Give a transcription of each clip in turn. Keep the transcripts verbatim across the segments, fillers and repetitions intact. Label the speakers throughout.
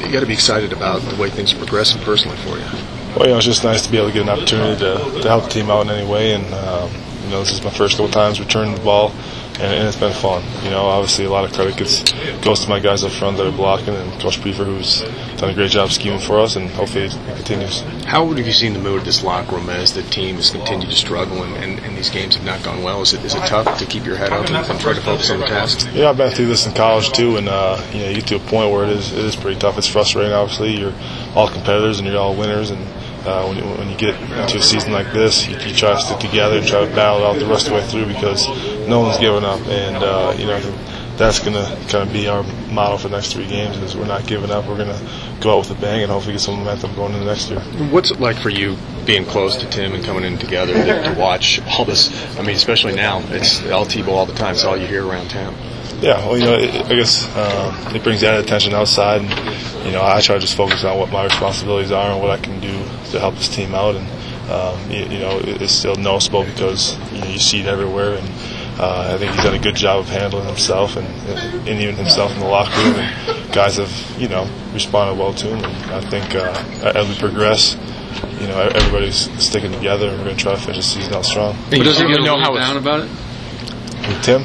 Speaker 1: you got to be excited about the way things are progressing personally for you.
Speaker 2: Well, you know, it's just nice to be able to get an opportunity to, to help the team out in any way, and um, you know, this is my first couple times returning the ball, and, and it's been fun. You know, obviously a lot of credit gets goes to my guys up front that are blocking, and Coach Prefer, who's done a great job scheming for us, and hopefully it continues.
Speaker 1: How have you seen the mood of this locker room as the team has continued to struggle and, and, and these games have not gone well? Is it is it tough to keep your head up and, and try to focus on the tasks?
Speaker 2: Yeah, I've been through this in college too, and uh, you know, you get to a point where it is it is pretty tough. It's frustrating. Obviously, you're all competitors and you're all winners, and uh, when, you, when you get into a season like this, you, you try to stick together and try to battle it out the rest of the way through because no one's giving up, and uh, you know, I think that's going to kind of be our motto for the next three games is we're not giving up. We're going to go out with a bang and hopefully get some momentum going into next year.
Speaker 1: What's it like for you being close to Tim and coming in together to, to watch all this? I mean, especially now, it's L T-Bowl all the time. It's all you hear around town.
Speaker 2: Yeah, well, you know, it, I guess um, it brings added attention outside, and you know, I try to just focus on what my responsibilities are and what I can do to help this team out. And um, you, you know, it, it's still noticeable because you know you see it everywhere, and uh, I think he's done a good job of handling himself and, and even himself in the locker room. And guys have you know responded well to him, and I think uh, as we progress, you know, everybody's sticking together, and we're going to try to finish the season out strong.
Speaker 3: But does he get know how down about it?
Speaker 2: With Tim?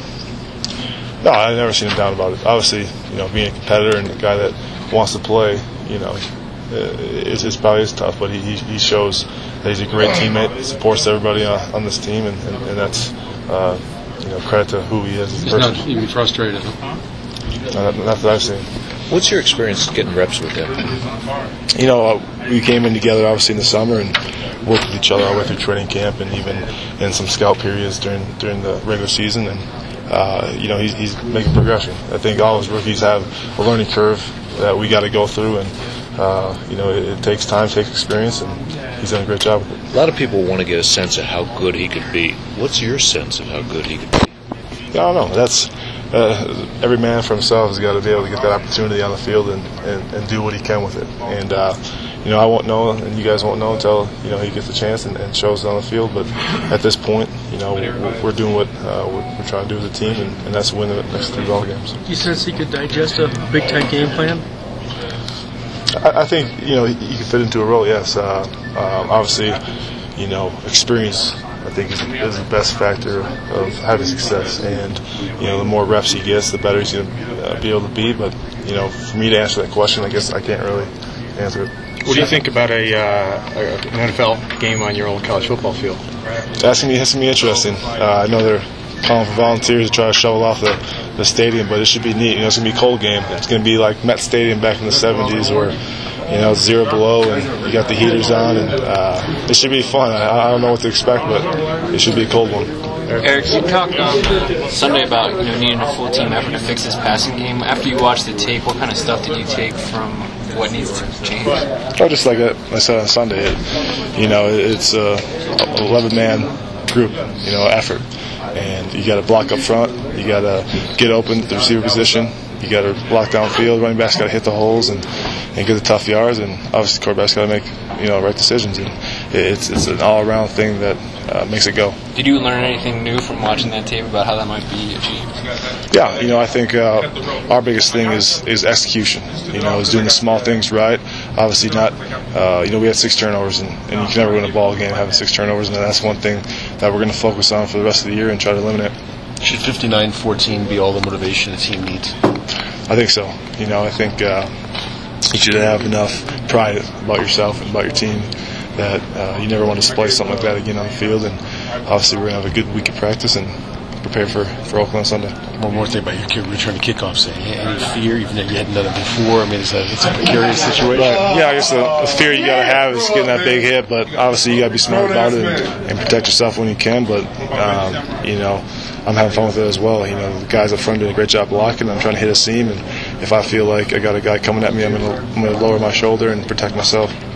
Speaker 2: No, I've never seen him down about it. Obviously, you know, being a competitor and a guy that wants to play, you know, it's, it's probably is tough. But he he shows that he's a great teammate, supports everybody on, on this team, and, and, and that's uh, you know credit to who he is as a
Speaker 3: he's
Speaker 2: person.
Speaker 3: Not even frustrated. Huh?
Speaker 2: No, not that I've seen.
Speaker 4: What's your experience getting reps with him?
Speaker 2: You know, uh, we came in together obviously in the summer and worked with each other all the way through training camp and even in some scout periods during during the regular season. And Uh, you know, he's, he's making progression. I think all his rookies have a learning curve that we got to go through, and uh, you know, it, it takes time, takes experience, and he's done a great job with it.
Speaker 4: A lot of people want to get a sense of how good he could be. What's your sense of how good he could be?
Speaker 2: Yeah, I don't know. That's uh, every man for himself has got to be able to get that opportunity on the field and, and, and do what he can with it. And uh, you know, I won't know, and you guys won't know until you know he gets the chance and, and shows it on the field. But at this point, you know, we're, we're doing what uh, we're, we're trying to do as a team, and, and that's win the next three ball games.
Speaker 5: Do you sense he could digest a big time game plan?
Speaker 2: I, I think you know he, he can fit into a role. Yes, uh, um, obviously, you know, experience I think is, is the best factor of having success. And you know, the more reps he gets, the better he's going to uh, be able to be. But you know, for me to answer that question, I guess I can't really answer it.
Speaker 1: What do you think about a, uh, an N F L game on your old college football field?
Speaker 2: That's going to be interesting. Uh, I know they're calling for volunteers to try to shovel off the, the stadium, but it should be neat. You know, it's going to be a cold game. It's going to be like Met Stadium back in the seventies where, you know, it's zero below and you got the heaters on, and uh, it should be fun. I, I don't know what to expect, but it should be a cold one.
Speaker 6: Eric, you talked um, Sunday about you know needing a full team effort to fix this passing game. After you watched the tape, what kind of stuff did you take from what needs to change?
Speaker 2: Oh, just like I said on Sunday, it, you know, it's a eleven-man group, you know, effort, and you got to block up front, you got to get open at the receiver position, you got to lock down field, running backs got to hit the holes and, and get the tough yards, and obviously the quarterback's got to make you know right decisions, and it's it's an all-around thing that uh, makes it go.
Speaker 6: Did you learn anything new from watching that tape about how that might be achieved?
Speaker 2: Yeah, you know, I think uh, our biggest thing is is execution. You know, is doing the small things right. Obviously, not. Uh, you know, we had six turnovers, and, and you can never win a ball game having six turnovers, and that's one thing that we're going to focus on for the rest of the year and try to eliminate.
Speaker 7: Should fifty-nine fourteen be all the motivation the team needs?
Speaker 2: I think so. You know, I think uh, you should have enough pride about yourself and about your team that uh, you never want to display something like that again on the field. And obviously, we're going to have a good week of practice and prepare for, for Oakland on Sunday.
Speaker 7: One more thing about your return to kickoffs. Any fear, even though you hadn't done it before? I mean, it's a, it's a precarious situation.
Speaker 2: But, yeah, I guess the, the fear you got to have is getting that big hit, but obviously you got to be smart about it and, and protect yourself when you can. But, um, you know, I'm having fun with it as well. You know, the guys up front doing a great job blocking. I'm trying to hit a seam, and if I feel like I got a guy coming at me, I'm going to I'm going to lower my shoulder and protect myself.